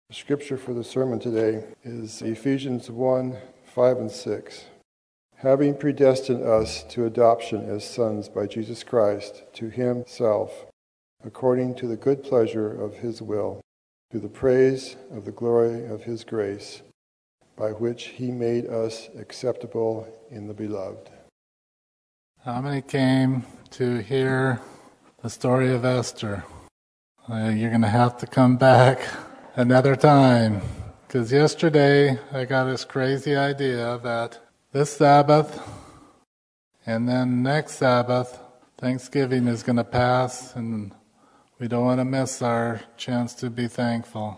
The scripture for the sermon today is Ephesians 1, 5 and 6. Having predestined us to adoption as sons by Jesus Christ to himself, according to the good pleasure of his will, to the praise of the glory of his grace, by which he made us acceptable in the beloved. How many came to hear the story of Esther? You're going to have to come back another time, because yesterday I got this crazy idea that this Sabbath and then next Sabbath, Thanksgiving is going to pass, and we don't want to miss our chance to be thankful.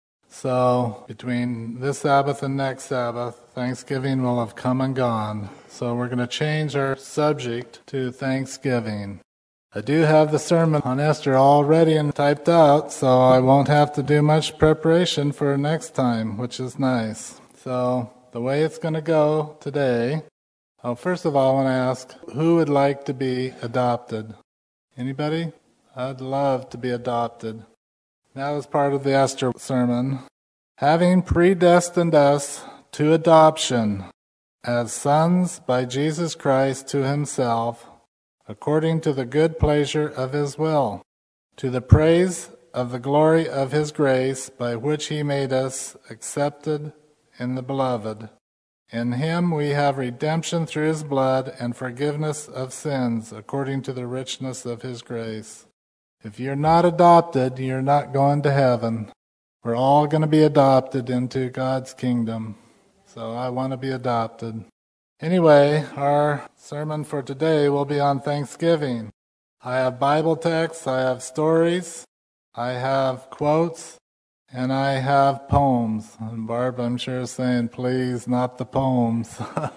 So between this Sabbath and next Sabbath, Thanksgiving will have come and gone. So we're going to change our subject to Thanksgiving. I do have the sermon on Esther all ready and typed out, so I won't have to do much preparation for next time, which is nice. So the way it's going to go today, first of all, I want to ask, who would like to be adopted? Anybody? I'd love to be adopted. That was part of the Esther sermon. Having predestined us to adoption as sons by Jesus Christ to himself, according to the good pleasure of his will, to the praise of the glory of his grace, by which he made us accepted in the beloved. In him we have redemption through his blood and forgiveness of sins, according to the richness of his grace. If you're not adopted, you're not going to heaven. We're all going to be adopted into God's kingdom. So I want to be adopted. Anyway, our sermon for today will be on Thanksgiving. I have Bible texts, I have stories, I have quotes, and I have poems. And Barb, I'm sure, is saying, please, not the poems.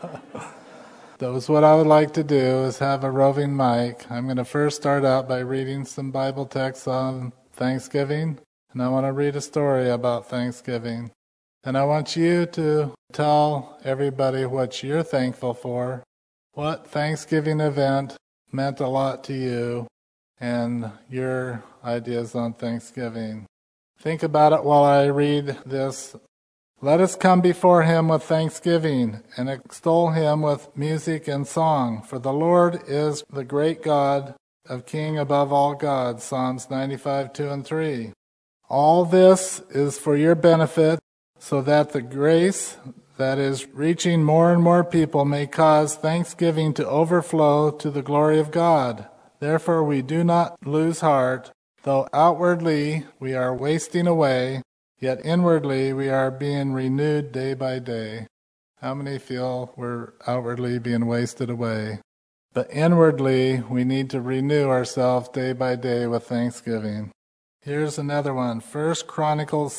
That's what I would like to do, is have a roving mic. I'm going to first start out by reading some Bible texts on Thanksgiving, and I want to read a story about Thanksgiving. And I want you to tell everybody what you're thankful for, what Thanksgiving event meant a lot to you, and your ideas on Thanksgiving. Think about it while I read this. Let us come before him with thanksgiving and extol him with music and song, for the Lord is the great God, of King above all gods, Psalms 95, 2 and 3. All this is for your benefit, so that the grace that is reaching more and more people may cause thanksgiving to overflow to the glory of God. Therefore we do not lose heart, though outwardly we are wasting away, yet inwardly we are being renewed day by day. How many feel we're outwardly being wasted away? But inwardly we need to renew ourselves day by day with thanksgiving. Here's another one, 1 Chronicles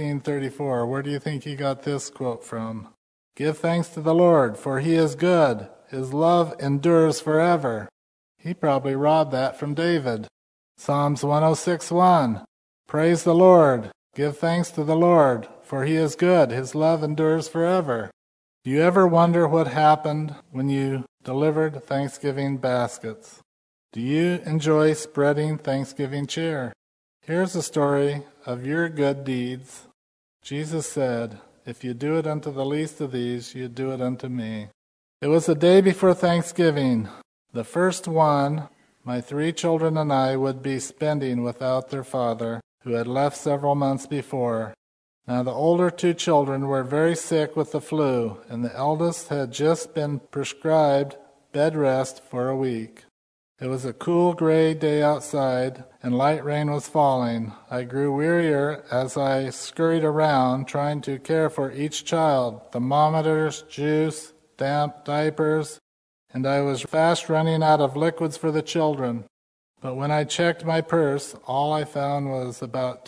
16:34. Where do you think he got this quote from? Give thanks to the Lord, for he is good. His love endures forever. He probably robbed that from David. Psalms 106:1. Praise the Lord. Give thanks to the Lord, for he is good. His love endures forever. Do you ever wonder what happened when you delivered Thanksgiving baskets? Do you enjoy spreading Thanksgiving cheer? Here's a story of your good deeds. Jesus said, if you do it unto the least of these, you do it unto me. It was the day before Thanksgiving. The first one, my 3 children and I would be spending without their father, who had left several months before. Now the older 2 children were very sick with the flu, and the eldest had just been prescribed bed rest for a week. It was a cool gray day outside, and light rain was falling. I grew wearier as I scurried around trying to care for each child, thermometers, juice, damp diapers, and I was fast running out of liquids for the children. But when I checked my purse, all I found was about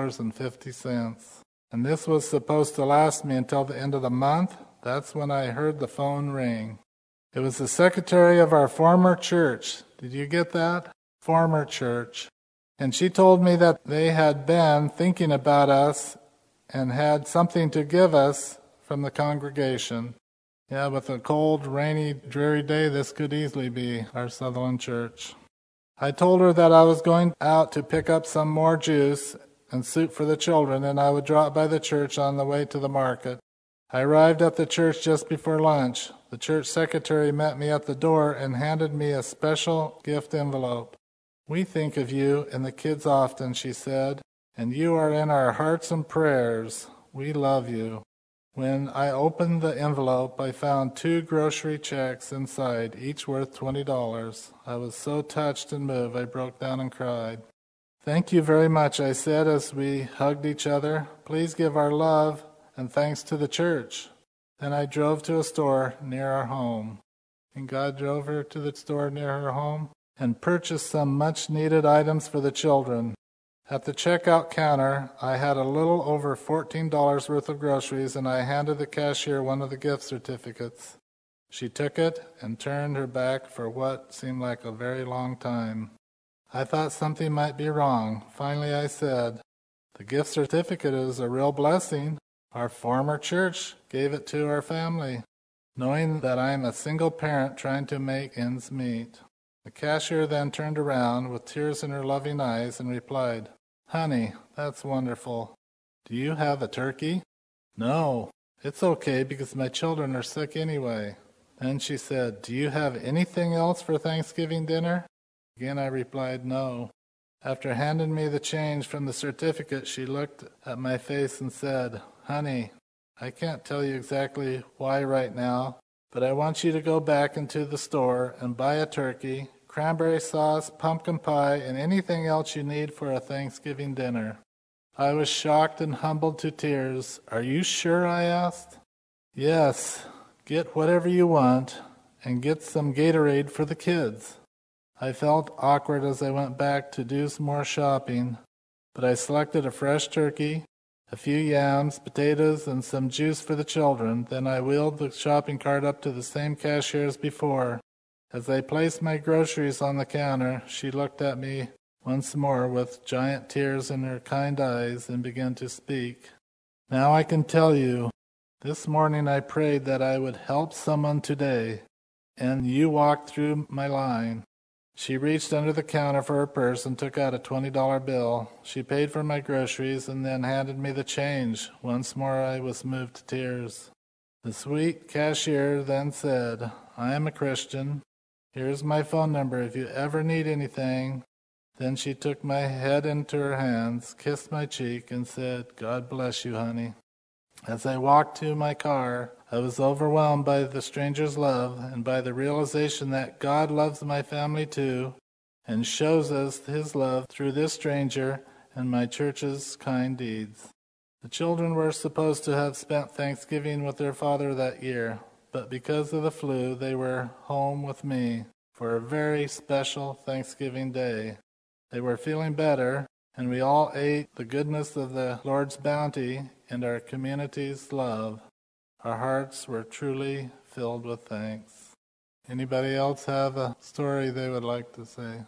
$2.50. And this was supposed to last me until the end of the month. That's when I heard the phone ring. It was the secretary of our former church. Did you get that? Former church. And she told me that they had been thinking about us and had something to give us from the congregation. Yeah, with a cold, rainy, dreary day, this could easily be our Sutherland church. I told her that I was going out to pick up some more juice and soup for the children, and I would drop by the church on the way to the market. I arrived at the church just before lunch. The church secretary met me at the door and handed me a special gift envelope. "We think of you and the kids often," she said, "and you are in our hearts and prayers. We love you." When I opened the envelope, I found 2 grocery checks inside, each worth $20. I was so touched and moved, I broke down and cried. "Thank you very much," I said as we hugged each other. "Please give our love and thanks to the church." Then I drove to a store near our home. And God drove her to the store near her home and purchased some much-needed items for the children. At the checkout counter, I had a little over $14 worth of groceries, and I handed the cashier one of the gift certificates. She took it and turned her back for what seemed like a very long time. I thought something might be wrong. Finally, I said, "The gift certificate is a real blessing. Our former church gave it to our family, knowing that I am a single parent trying to make ends meet." The cashier then turned around with tears in her loving eyes and replied, "Honey, that's wonderful. Do you have a turkey?" "No, it's okay because my children are sick anyway." Then she said, "Do you have anything else for Thanksgiving dinner?" Again I replied, "No." After handing me the change from the certificate, she looked at my face and said, "Honey, I can't tell you exactly why right now, but I want you to go back into the store and buy a turkey, cranberry sauce, pumpkin pie, and anything else you need for a Thanksgiving dinner." I was shocked and humbled to tears. "Are you sure?" I asked. "Yes, get whatever you want, and get some Gatorade for the kids." I felt awkward as I went back to do some more shopping, but I selected a fresh turkey, a few yams, potatoes, and some juice for the children. Then I wheeled the shopping cart up to the same cashier as before. As I placed my groceries on the counter, she looked at me once more with giant tears in her kind eyes and began to speak. "Now I can tell you, this morning I prayed that I would help someone today, and you walked through my line." She reached under the counter for her purse and took out a $20 bill. She paid for my groceries and then handed me the change. Once more I was moved to tears. The sweet cashier then said, "I am a Christian. Here's my phone number if you ever need anything." Then she took my head into her hands, kissed my cheek, and said, "God bless you, honey." As I walked to my car, I was overwhelmed by the stranger's love and by the realization that God loves my family too and shows us his love through this stranger and my church's kind deeds. The children were supposed to have spent Thanksgiving with their father that year, but because of the flu, they were home with me for a very special Thanksgiving day. They were feeling better, and we all ate the goodness of the Lord's bounty and our community's love. Our hearts were truly filled with thanks. Anybody else have a story they would like to say?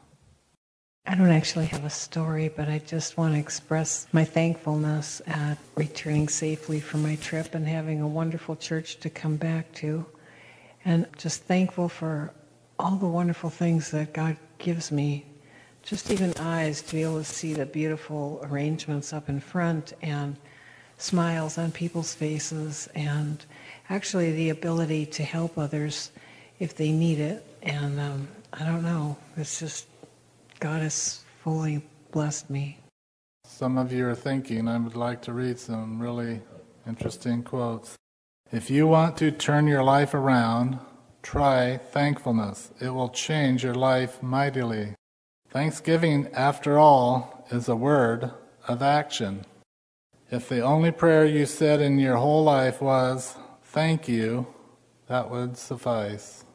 I don't actually have a story, but I just want to express my thankfulness at returning safely from my trip and having a wonderful church to come back to. And just thankful for all the wonderful things that God gives me. Just even eyes to be able to see the beautiful arrangements up in front and smiles on people's faces and actually the ability to help others if they need it. And I don't know, it's just God has fully blessed me. Some of you are thinking I would like to read some really interesting quotes. If you want to turn your life around, try thankfulness. It will change your life mightily. Thanksgiving, after all, is a word of action. If the only prayer you said in your whole life was, "Thank you," that would suffice.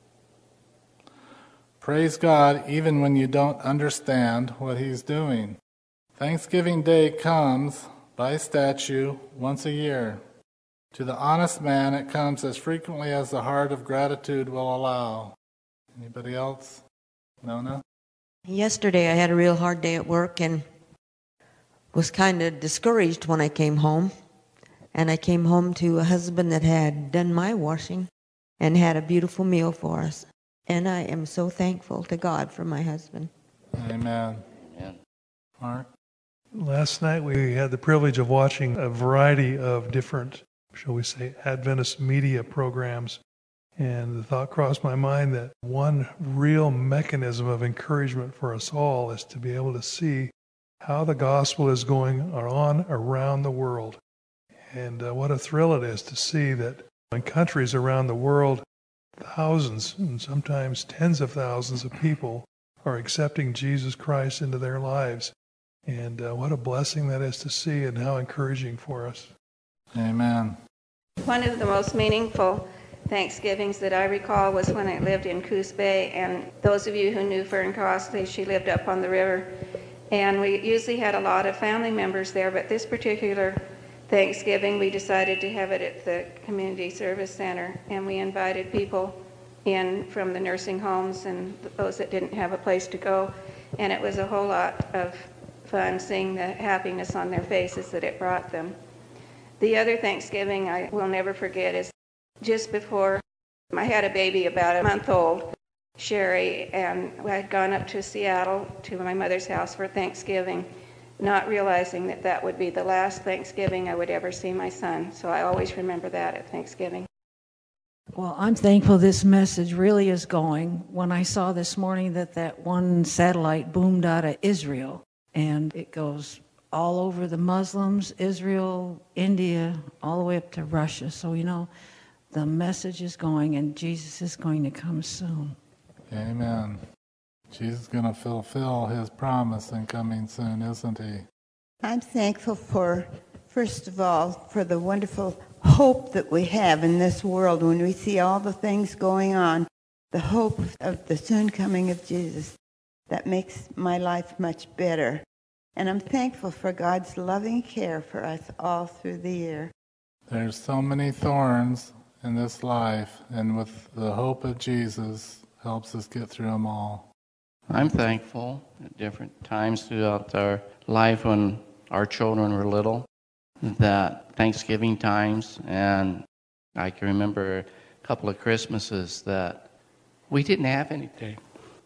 Praise God even when you don't understand what He's doing. Thanksgiving Day comes, by statute, once a year. To the honest man, it comes as frequently as the heart of gratitude will allow. Anybody else? Nona? Yesterday I had a real hard day at work and was kind of discouraged when I came home. And I came home to a husband that had done my washing and had a beautiful meal for us. And I am so thankful to God for my husband. Amen. Amen. Mark? Last night we had the privilege of watching a variety of different, shall we say, Adventist media programs. And the thought crossed my mind that one real mechanism of encouragement for us all is to be able to see how the gospel is going on around the world. And what a thrill it is to see that in countries around the world, thousands and sometimes tens of thousands of people are accepting Jesus Christ into their lives. And what a blessing that is to see, and how encouraging for us. Amen. One of the most meaningful Thanksgivings that I recall was when I lived in Coos Bay, and those of you who knew Fern Crossley, she lived up on the river, and we usually had a lot of family members there, but this particular Thanksgiving we decided to have it at the Community Service Center, and we invited people in from the nursing homes and those that didn't have a place to go, and it was a whole lot of fun seeing the happiness on their faces that it brought them. The other Thanksgiving I will never forget is just before I had a baby about a month old, Sherry, and I had gone up to Seattle to my mother's house for Thanksgiving, not realizing that that would be the last Thanksgiving I would ever see my son. So I always remember that at Thanksgiving. Well, I'm thankful this message really is going. When I saw this morning that one satellite boomed out of Israel, and it goes all over the Muslims, Israel, India, all the way up to Russia. So, the message is going, and Jesus is going to come soon. Amen. Jesus is going to fulfill his promise in coming soon, isn't he? I'm thankful for, first of all, for the wonderful hope that we have in this world when we see all the things going on, the hope of the soon coming of Jesus. That makes my life much better. And I'm thankful for God's loving care for us all through the year. There's so many thorns in this life, and with the hope of Jesus helps us get through them all. I'm thankful at different times throughout our life when our children were little, that Thanksgiving times, and I can remember a couple of Christmases that we didn't have anything,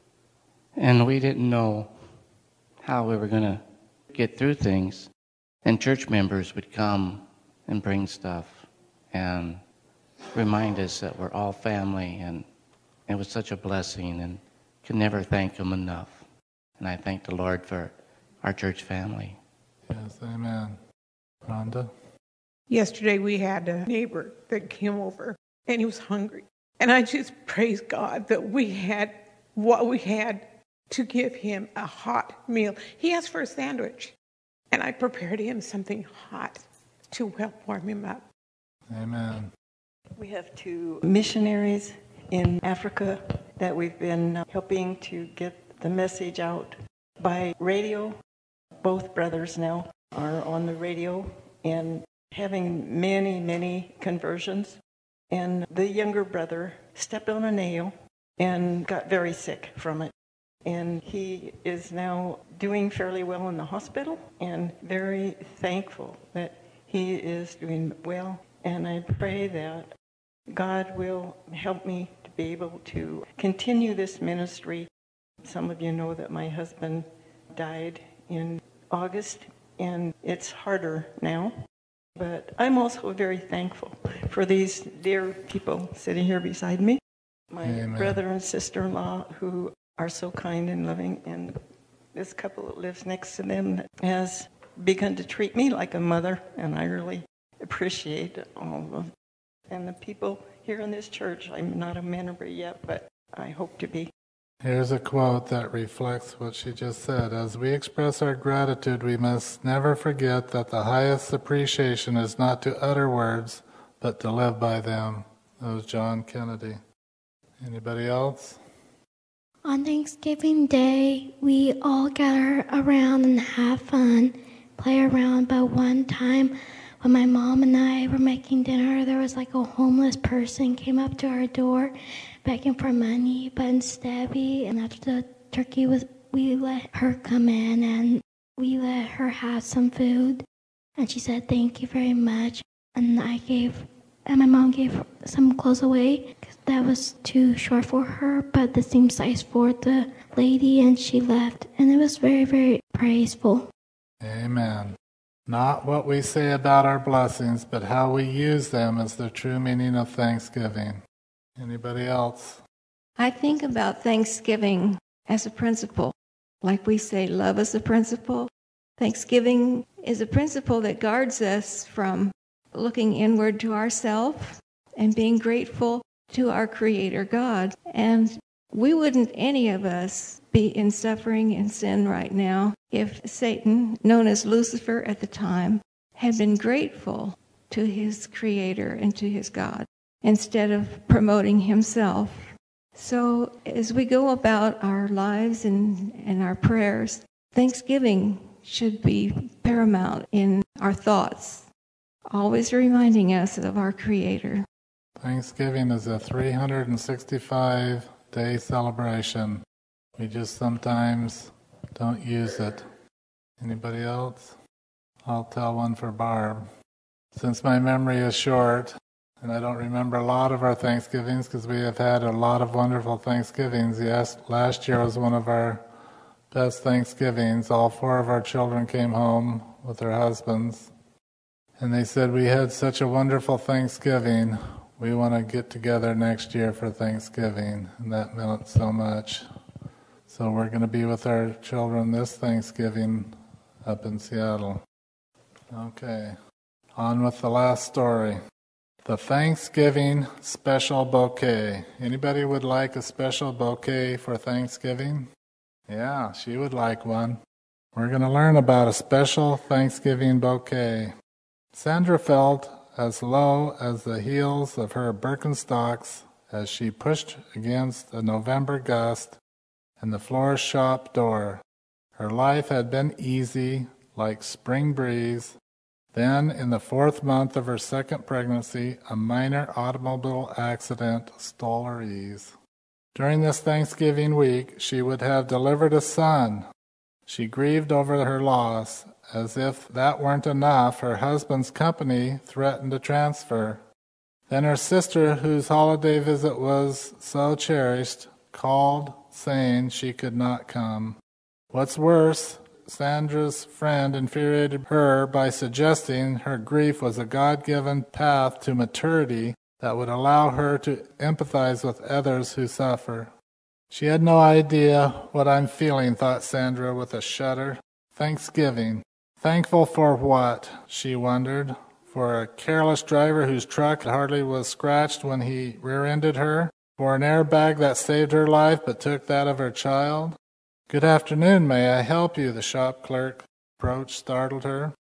and we didn't know how we were going to get through things, and church members would come and bring stuff and remind us that we're all family, and it was such a blessing, and can never thank him enough. And I thank the Lord for our church family. Yes, amen. Rhonda? Yesterday we had a neighbor that came over, and he was hungry. And I just praise God that we had what we had to give him, a hot meal. He asked for a sandwich, and I prepared him something hot to help warm him up. Amen. We have 2 missionaries in Africa that we've been helping to get the message out by radio. Both brothers now are on the radio and having many, many conversions. And the younger brother stepped on a nail and got very sick from it. And he is now doing fairly well in the hospital, and very thankful that he is doing well. And I pray that God will help me to be able to continue this ministry. Some of you know that my husband died in August, and it's harder now. But I'm also very thankful for these dear people sitting here beside me, my Amen. brother and sister-in-law who are so kind and loving, and this couple that lives next to them has begun to treat me like a mother, and I really appreciate all of them. And the people here in this church, I'm not a member yet, but I hope to be. Here's a quote that reflects what she just said. As we express our gratitude, we must never forget that the highest appreciation is not to utter words, but to live by them. That was John Kennedy. Anybody else? On Thanksgiving Day, we all gather around and have fun, play around. But one time, when my mom and I were making dinner, there was like a homeless person came up to our door begging for money, but instead and after the turkey we let her come in and we let her have some food. And she said, "Thank you very much." And my mom gave some clothes away because that was too short for her, but the same size for the lady, and she left. And it was very, very praiseful. Amen. Not what we say about our blessings, but how we use them is the true meaning of Thanksgiving. Anybody else? I think about Thanksgiving as a principle. Like we say, love is a principle. Thanksgiving is a principle that guards us from looking inward to ourselves and being grateful to our Creator God. And we wouldn't, any of us, be in suffering and sin right now if Satan, known as Lucifer at the time, had been grateful to his Creator and to his God instead of promoting himself. So as we go about our lives and our prayers, Thanksgiving should be paramount in our thoughts, always reminding us of our Creator. Thanksgiving is a 365-day celebration. We just sometimes don't use it. Anybody else? I'll tell one for Barb. Since my memory is short, and I don't remember a lot of our Thanksgivings because we have had a lot of wonderful Thanksgivings. Yes, last year was one of our best Thanksgivings. All 4 of our children came home with their husbands. And they said, we had such a wonderful Thanksgiving. We want to get together next year for Thanksgiving. And that meant so much. So we're going to be with our children this Thanksgiving up in Seattle. Okay, on with the last story. The Thanksgiving special bouquet. Anybody would like a special bouquet for Thanksgiving? Yeah, she would like one. We're going to learn about a special Thanksgiving bouquet. Sandra felt as low as the heels of her Birkenstocks as she pushed against a November gust and the florist shop door. Her life had been easy, like spring breeze. Then, in the 4th month of her second pregnancy, a minor automobile accident stole her ease. During this Thanksgiving week, she would have delivered a son. She grieved over her loss. As if that weren't enough, her husband's company threatened to transfer. Then her sister, whose holiday visit was so cherished, called, saying she could not come. What's worse, Sandra's friend infuriated her by suggesting her grief was a God-given path to maturity that would allow her to empathize with others who suffer. She had no idea what I'm feeling, thought Sandra with a shudder. Thanksgiving. Thankful for what, she wondered. For a careless driver whose truck hardly was scratched when he rear-ended her? For an airbag that saved her life but took that of her child? Good afternoon, may I help you? The shop clerk approach startled her.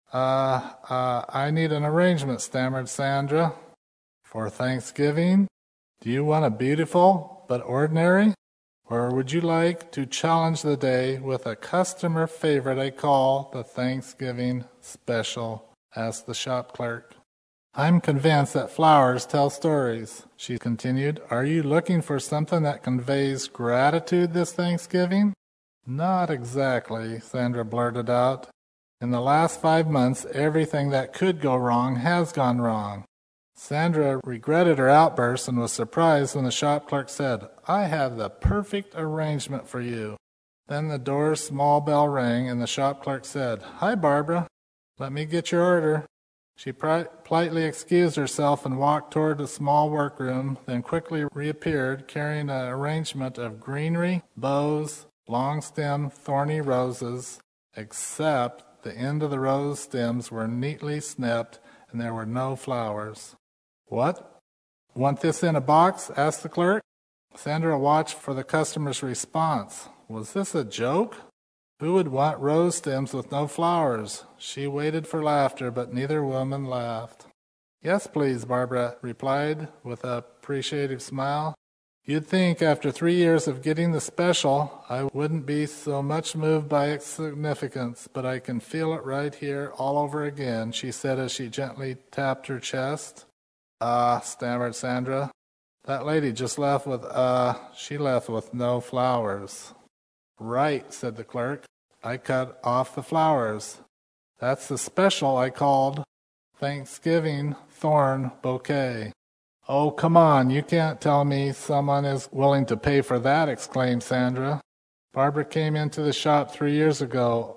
I need an arrangement, stammered Sandra. For Thanksgiving? Do you want a beautiful but ordinary? Or would you like to challenge the day with a customer favorite I call the Thanksgiving Special? Asked the shop clerk. I'm convinced that flowers tell stories, she continued. Are you looking for something that conveys gratitude this Thanksgiving? Not exactly, Sandra blurted out. In the last 5 months, everything that could go wrong has gone wrong. Sandra regretted her outburst and was surprised when the shop clerk said, I have the perfect arrangement for you. Then the door's small bell rang and the shop clerk said, Hi, Barbara. Let me get your order. She politely excused herself and walked toward the small workroom, then quickly reappeared carrying an arrangement of greenery, bows, long-stem, thorny roses, except the end of the rose stems were neatly snipped and there were no flowers. What? Want this in a box? Asked the clerk. Sandra watched for the customer's response. Was this a joke? Who would want rose stems with no flowers? She waited for laughter, but neither woman laughed. Yes, please, Barbara replied with an appreciative smile. You'd think after 3 years of getting the special, I wouldn't be so much moved by its significance, but I can feel it right here all over again, she said as she gently tapped her chest. Stammered Sandra. That lady just left with, she left with no flowers. Right, said the clerk. I cut off the flowers. That's the special I called Thanksgiving Thorn Bouquet. Oh, come on, you can't tell me someone is willing to pay for that, exclaimed Sandra. Barbara came into the shop 3 years ago,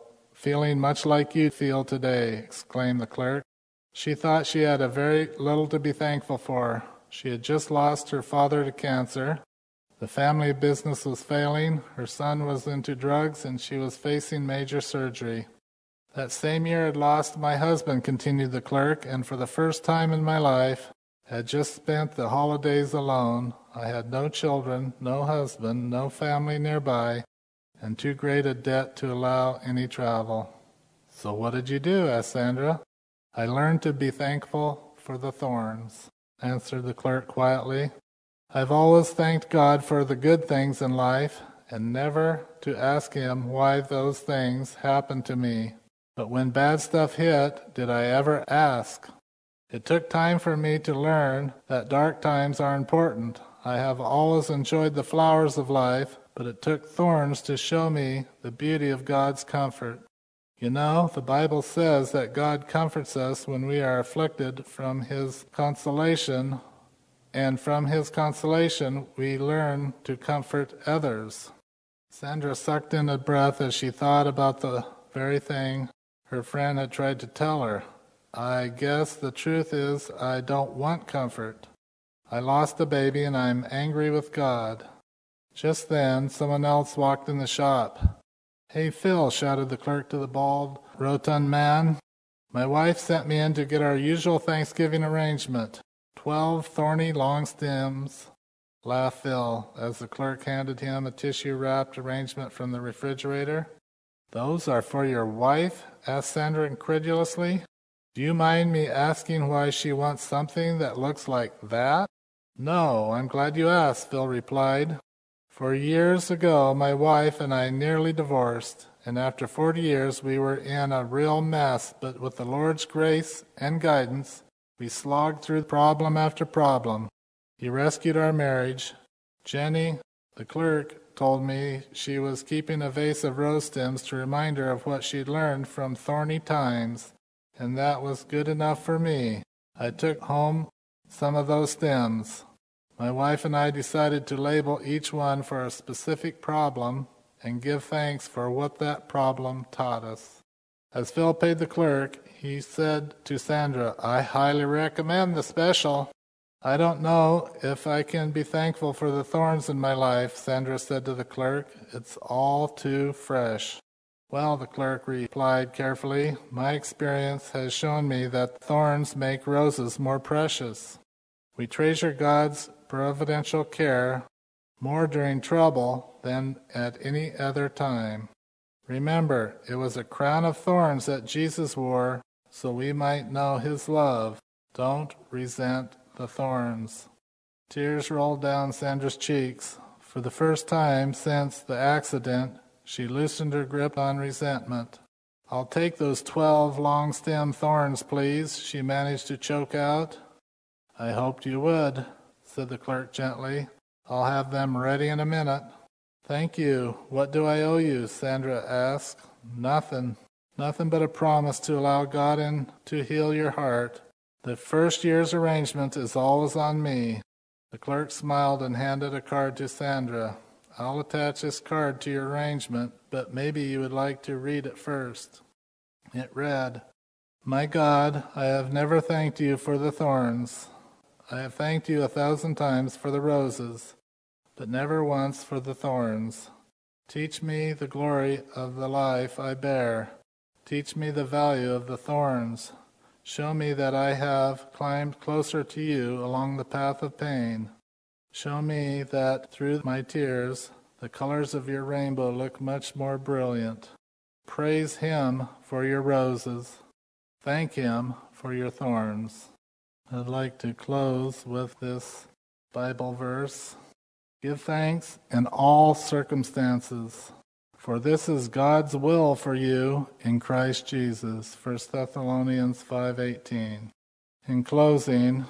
feeling much like you feel today," exclaimed the clerk. She thought she had a very little to be thankful for. She had just lost her father to cancer. The family business was failing, her son was into drugs, and she was facing major surgery. "That same year I had lost my husband," continued the clerk, "and for the first time in my life had just spent the holidays alone. I had no children, no husband, no family nearby, and too great a debt to allow any travel." "So what did you do?" asked Sandra. "I learned to be thankful for the thorns," answered the clerk quietly. "I've always thanked God for the good things in life, and never to ask Him why those things happened to me. But when bad stuff hit, did I ever ask? It took time for me to learn that dark times are important. I have always enjoyed the flowers of life, but it took thorns to show me the beauty of God's comfort. You know, the Bible says that God comforts us when we are afflicted from His consolation, and from His consolation we learn to comfort others." Sandra sucked in a breath as she thought about the very thing her friend had tried to tell her. "I guess the truth is I don't want comfort. I lost a baby and I'm angry with God." Just then someone else walked in the shop. "Hey, Phil," shouted the clerk to the bald, rotund man. "My wife sent me in to get our usual Thanksgiving arrangement. 12 thorny long stems," laughed Phil, as the clerk handed him a tissue-wrapped arrangement from the refrigerator. "Those are for your wife?" asked Sandra incredulously. "Do you mind me asking why she wants something that looks like that?" "No, I'm glad you asked," Phil replied. "For years ago my wife and I nearly divorced, and after 40 years we were in a real mess, but with the Lord's grace and guidance, we slogged through problem after problem. He rescued our marriage. Jenny, the clerk, told me she was keeping a vase of rose stems to remind her of what she'd learned from thorny times, and that was good enough for me. I took home some of those stems. My wife and I decided to label each one for a specific problem and give thanks for what that problem taught us." As Phil paid the clerk, he said to Sandra, "I highly recommend the special." "I don't know if I can be thankful for the thorns in my life," Sandra said to the clerk. "It's all too fresh." "Well," the clerk replied carefully, "my experience has shown me that thorns make roses more precious. We treasure God's providential care more during trouble than at any other time. Remember, it was a crown of thorns that Jesus wore so we might know His love. Don't resent the thorns." Tears rolled down Sandra's cheeks. For the first time since the accident, she loosened her grip on resentment. "I'll take those 12 long-stem thorns, please," she managed to choke out. "I hoped you would," said the clerk gently. "I'll have them ready in a minute." "Thank you. What do I owe you?" Sandra asked. "Nothing. Nothing but a promise to allow God in to heal your heart. The first year's arrangement is always on me." The clerk smiled and handed a card to Sandra. "I'll attach this card to your arrangement, but maybe you would like to read it first." It read, "My God, I have never thanked you for the thorns. I have thanked you 1,000 times for the roses, but never once for the thorns. Teach me the glory of the life I bear. Teach me the value of the thorns. Show me that I have climbed closer to you along the path of pain. Show me that through my tears the colors of your rainbow look much more brilliant. Praise Him for your roses. Thank Him for your thorns." I'd like to close with this Bible verse. "Give thanks in all circumstances, for this is God's will for you in Christ Jesus." 1 Thessalonians 5:18. In closing,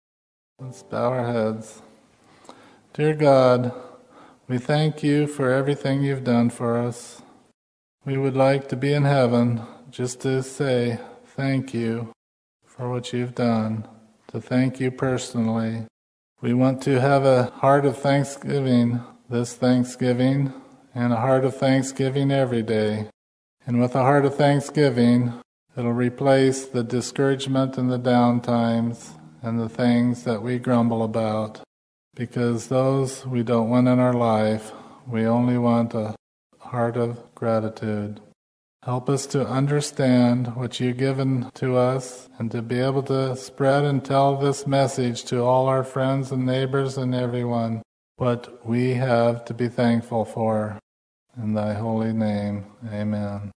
let's bow our heads. Dear God, we thank you for everything you've done for us. We would like to be in heaven just to say thank you for what you've done, to thank you personally. We want to have a heart of thanksgiving this Thanksgiving and a heart of thanksgiving every day. And with a heart of thanksgiving, it'll replace the discouragement and the down times and the things that we grumble about, because those we don't want in our life. We only want a heart of gratitude. Help us to understand what you've given to us and to be able to spread and tell this message to all our friends and neighbors and everyone, what we have to be thankful for. In thy holy name, amen.